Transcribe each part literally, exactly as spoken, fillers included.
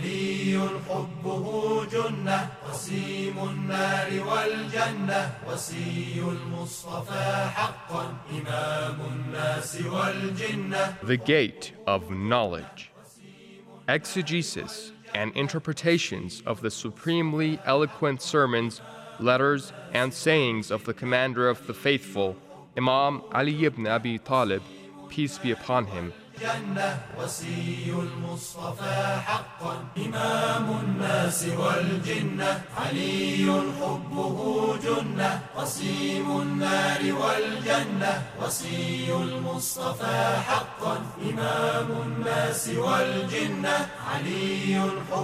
علي حبه جنة قسيم النار والجنة وصي المصطفى حقا إمام الناس والجنة. The Gate of Knowledge. Exegesis and interpretations of the supremely eloquent sermons, letters, and sayings of the Commander of the Faithful, Imam Ali ibn Abi Talib, peace be upon him. جنة وصي المصطفى حقا إمام الناس والجنة علي حبه جنة قسيم النار والجنة وصي المصطفى حقا إمام الناس والجنة علي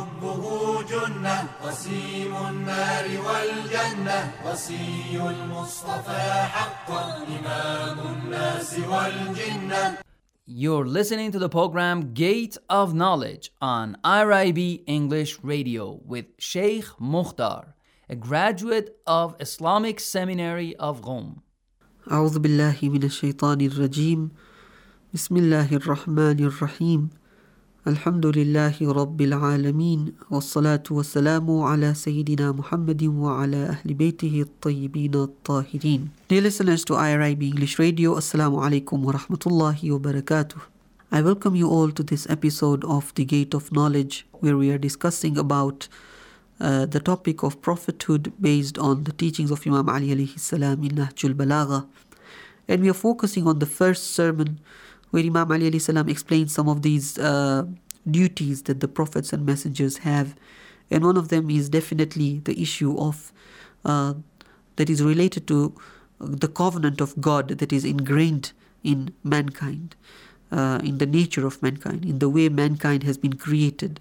حبه جنة قسيم النار والجنة وصي المصطفى حقا إمام الناس والجنة. You're listening to the program Gate of Knowledge on I R I B English Radio with Sheikh Mukhtar, a graduate of Islamic Seminary of Qom. أعوذ بالله من الشيطان الرجيم بسم الله الرحمن الرحيم الحمد لله رب العالمين والصلاة والسلام على سيدنا محمد وعلى أهل بيته الطيبين الطاهرين. Dear listeners to I R I B English Radio, Assalamu alaikum wa rahmatullahi wa barakatuh. I welcome you all to this episode of The Gate of Knowledge, where we are discussing about uh, the topic of prophethood based on the teachings of Imam Ali alayhi salam in Nahjul Balagha. And we are focusing on the first sermon where Imam Ali alayhi salam explains some of these uh, duties that the prophets and messengers have. And one of them is definitely the issue of uh, that is related to the covenant of God that is ingrained in mankind, uh, in the nature of mankind, in the way mankind has been created.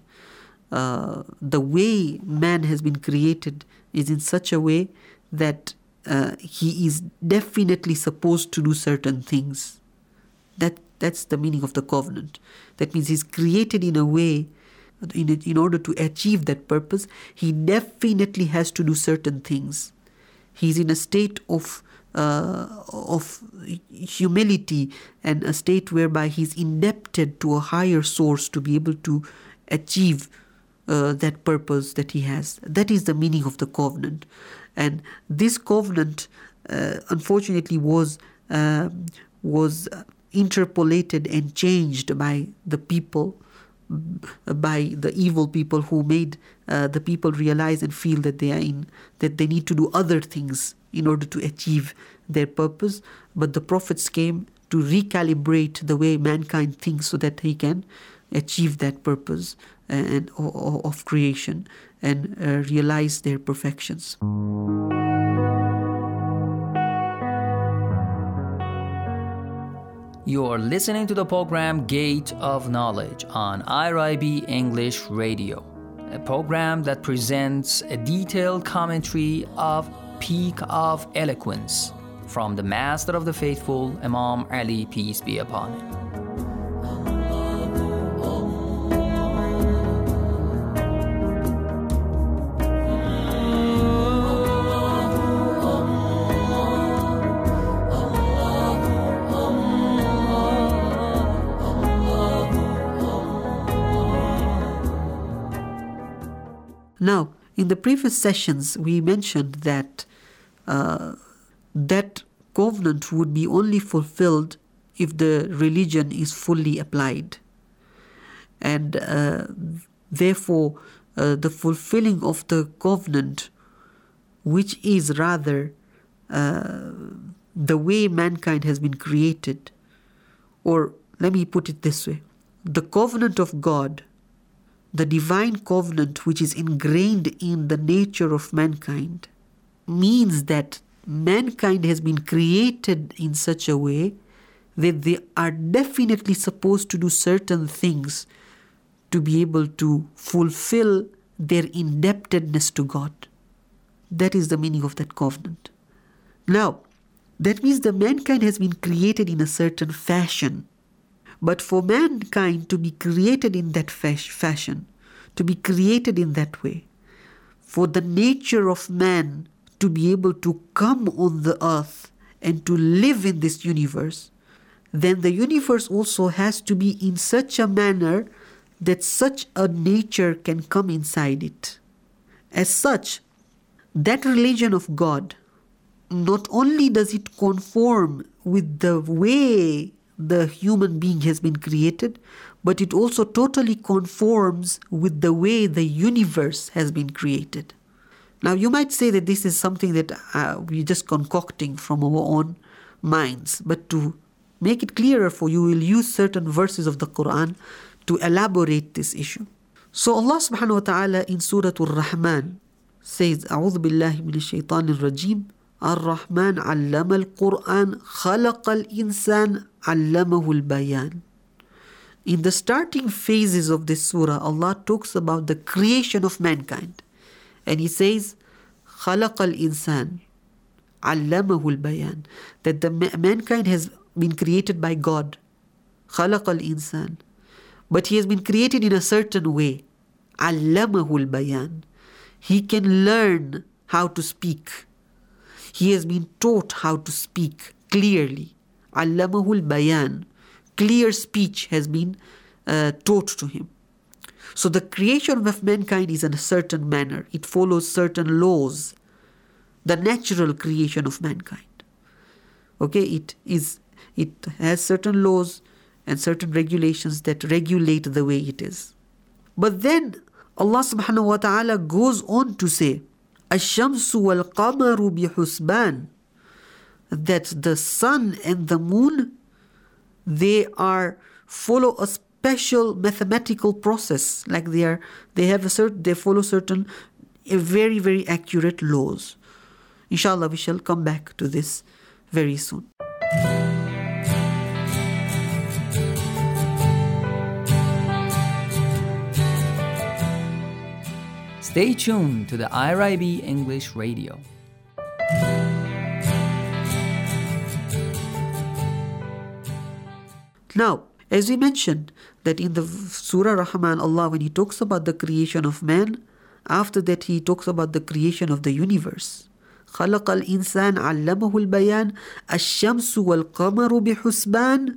Uh, the way man has been created is in such a way that uh, he is definitely supposed to do certain things. That That's the meaning of the covenant. That means he's created in a way, in, in order to achieve that purpose, he definitely has to do certain things. He's in a state of uh, of humility and a state whereby he's indebted to a higher source to be able to achieve uh, that purpose that he has. That is the meaning of the covenant. And this covenant, uh, unfortunately, was uh, was interpolated and changed by the people, by the evil people who made uh, the people realize and feel that they are in, that they need to do other things in order to achieve their purpose. But the prophets came to recalibrate the way mankind thinks so that he can achieve that purpose and, and of creation and uh, realize their perfections. You are listening to the program Gate of Knowledge on I R I B English Radio, a program that presents a detailed commentary of Peak of Eloquence from the Master of the Faithful, Imam Ali, peace be upon him. Now, in the previous sessions, we mentioned that uh, that covenant would be only fulfilled if the religion is fully applied. And uh, therefore, uh, the fulfilling of the covenant, which is rather uh, the way mankind has been created, or let me put it this way, the covenant of God, the divine covenant which is ingrained in the nature of mankind, means that mankind has been created in such a way that they are definitely supposed to do certain things to be able to fulfill their indebtedness to God. That is the meaning of that covenant. Now, that means that mankind has been created in a certain fashion. But for mankind to be created in that fashion, to be created in that way, for the nature of man to be able to come on the earth and to live in this universe, then the universe also has to be in such a manner that such a nature can come inside it. As such, that religion of God, not only does it conform with the way the human being has been created, but it also totally conforms with the way the universe has been created. Now, you might say that this is something that uh, we're just concocting from our own minds, but to make it clearer for you, we'll use certain verses of the Quran to elaborate this issue. So Allah subhanahu wa ta'ala in Surah Ar-Rahman says, أعوذ بالله من الشيطان الرجيم الرحمن علم القرآن خلق الإنسان علمه البيان. In the starting phases of this surah, Allah talks about the creation of mankind. And He says, خلق الإنسان علمه البيان. That the ma- mankind has been created by God. خلق الإنسان. But he has been created in a certain way. علمه البيان. He can learn how to speak. He has been taught how to speak clearly. علمه البيان. Clear speech has been uh, taught to him. So the creation of mankind is in a certain manner. It follows certain laws. The natural creation of mankind. Okay, it is. It has certain laws and certain regulations that regulate the way it is. But then Allah subhanahu wa ta'ala goes on to say, الشمس والقمر بحسبان, that the sun and the moon, they are follow a special mathematical process, like they are they have a certain they follow certain a very very accurate laws. Inshallah, we shall come back to this very soon. Stay tuned to the I R I B English Radio. Now, as we mentioned, that in the Surah Rahman, Allah, when He talks about the creation of man, after that He talks about the creation of the universe. خلق الإنسان علمه البيان الشمس والقمر بحسبان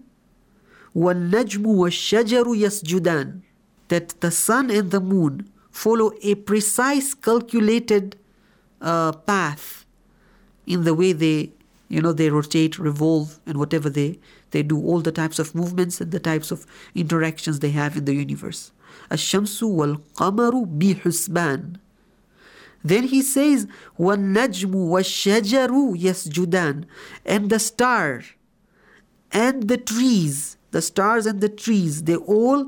والنجم والشجر يسجدان. That the sun and the moon follow a precise calculated uh, path in the way they, you know, they rotate, revolve, and whatever they, they do, all the types of movements and the types of interactions they have in the universe. الشمس والقمر بحسبان. Then He says, وَالنَّجْمُ وَالشَّجَرُ يَسْجُدَانِ. And the star and the trees, the stars and the trees, they all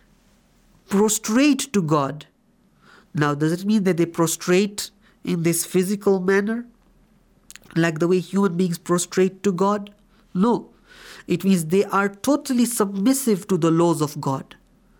prostrate to God. Now, does it mean that they prostrate in this physical manner, like the way human beings prostrate to God? No. It means they are totally submissive to the laws of God.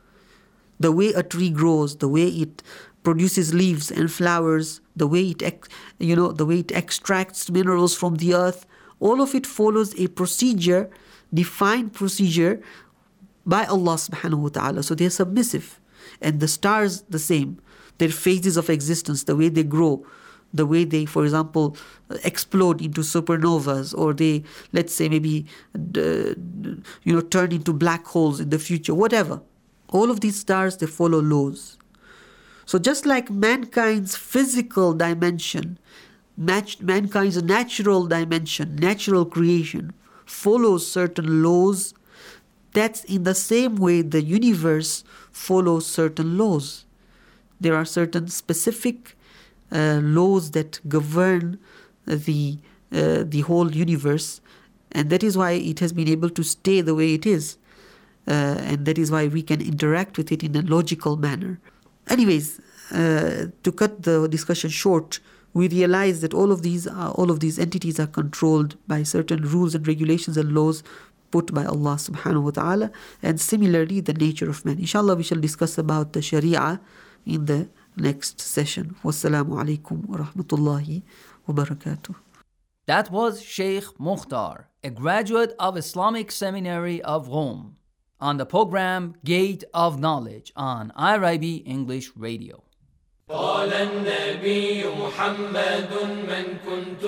The way a tree grows, the way it produces leaves and flowers, the way it, ex- you know, the way it extracts minerals from the earth, all of it follows a procedure, defined procedure by Allah subhanahu wa ta'ala. So they are submissive. And the stars, the same. Their phases of existence, the way they grow, the way they, for example, explode into supernovas, or they, let's say, maybe, uh, you know, turn into black holes in the future, whatever. All of these stars, they follow laws. So just like mankind's physical dimension, matched mankind's natural dimension, natural creation, follows certain laws, that's in the same way the universe follows certain laws. There are certain specific uh, laws that govern the uh, the whole universe, and that is why it has been able to stay the way it is, uh, and that is why we can interact with it in a logical manner. Anyways, uh, to cut the discussion short, we realize that all of these are, all of these entities are controlled by certain rules and regulations and laws put by Allah subhanahu wa ta'ala, and similarly the nature of man. Inshallah, we shall discuss about the Sharia in the next session. Wassalamu alaikum wa rahmatullahi wa barakatuh. That was Sheikh Mukhtar, a graduate of Islamic Seminary of Rome, on the program Gate of Knowledge on I R I B English Radio. قال النبي محمد من كنت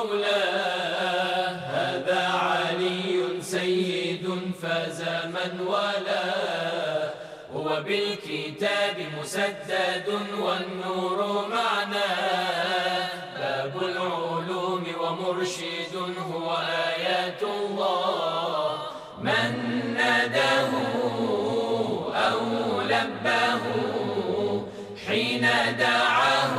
مولاه هذا علي سيد فاز من والاه هو بالكتاب مسدد والنور معناه، باب العلوم ومرشد هو آيات الله. من ناداه أو لباه حين دعاه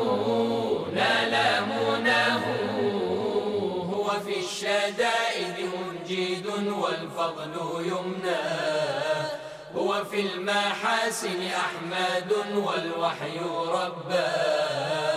نال مناه، هو في الشدائد منجد والفضل يمناه، هو في المحاسن أحمد والوحي رباه.